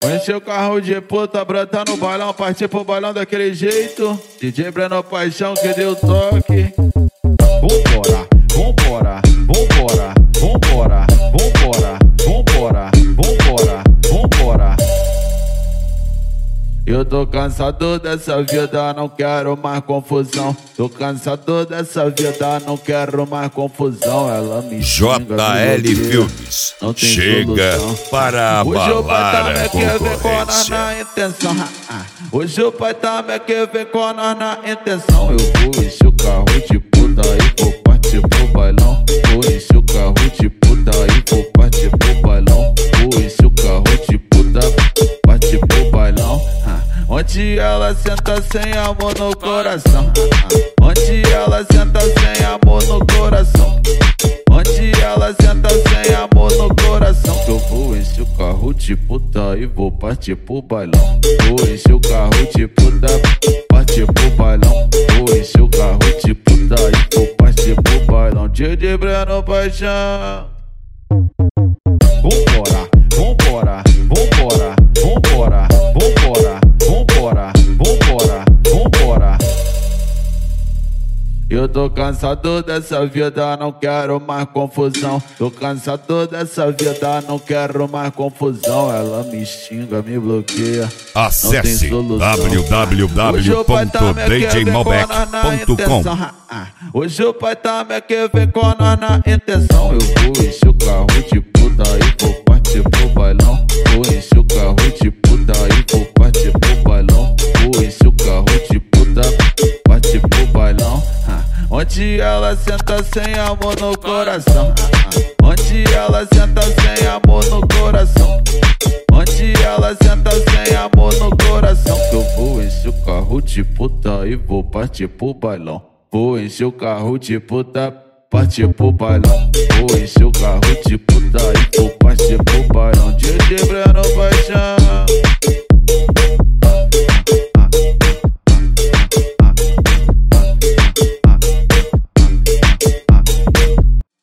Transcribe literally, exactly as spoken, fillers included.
Encher o carro de puta, brota no bailão, partir pro bailão daquele jeito. D J Breno Paixão que deu o toque. Vambora, vambora, vambora, vambora, vambora, vambora, vambora, vambora. Eu tô cansado dessa vida, não quero mais confusão. Tô cansado dessa vida, não quero mais confusão. Ela me xinga, J L Filmes chega solução. Para abalar a concorrência. Na intenção. Hoje o pai tá me que vem com nós na intenção. Eu vou encher o carro de puta e vou partir pro bailão. Vou encher o carro de puta e vou partir pro bailão. Vou encher o carro de puta, partir pro bailão. Onde ela senta sem amor no coração. Onde ela senta sem amor no coração. Onde ela senta sem amor no coração. Que eu vou encher o carro de puta e vou partir pro bailão. Vou encher o carro de puta, partir pro bailão. Vou encher o carro de puta e vou partir pro bailão. D J Breno Paixão. Vambora, vambora, vambora, vambora, vambora, vambora, vambora, vambora. Eu tô cansado dessa vida, não quero mais confusão. Tô cansado dessa vida, não quero mais confusão. Ela me xinga, me bloqueia. Acesse w w w ponto d j malbec ponto com. Hoje o pai tá me que vem com nós na intenção. Eu vou encher o carro de puta e vou partir pro bailão. Vou encher o carro de puta e vou partir pro bailão. Vou encher o carro de puta, partir pro bailão. Onde ela senta sem amor no coração. Onde ela senta sem amor no coração. Onde ela senta sem amor no coração. Que eu vou encher o carro de puta e vou partir pro bailão. Vou encher o carro de puta, partir pro bailão. Vou encher o carro de puta e